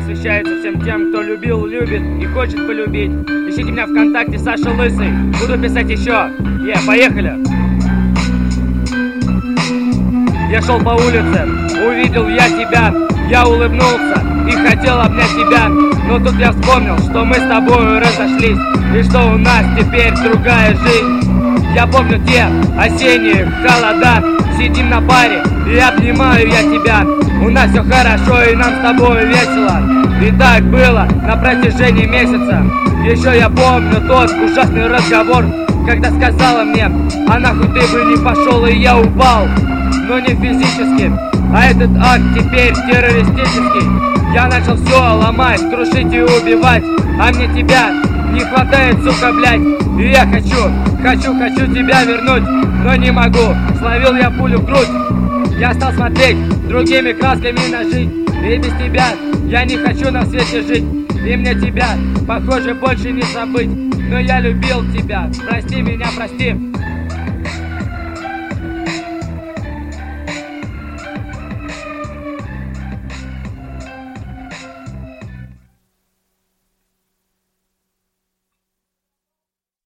посвящается всем тем, кто любил, любит и хочет полюбить. Ищите меня ВКонтакте, Саша Лысый. Буду писать еще. Поехали! Я шел по улице, увидел я тебя. Я улыбнулся и хотел обнять тебя. Но тут я вспомнил, что мы с тобой разошлись, и что у нас теперь другая жизнь. Я помню те осенние холода. Сидим на баре и обнимаю я тебя. У нас все хорошо и нам с тобой весело. И так было на протяжении месяца. Еще я помню тот ужасный разговор, когда сказала мне: а нахуй ты бы не пошел, и я упал. Но не физически, а этот акт теперь террористический. Я начал все ломать, крушить и убивать. А мне тебя не хватает, сука, блядь. И я хочу тебя вернуть, но не могу. Словил я пулю в грудь. Я стал смотреть другими красками на жизнь. И без тебя я не хочу на свете жить. И мне тебя, похоже, больше не забыть. Но я любил тебя, прости меня, прости.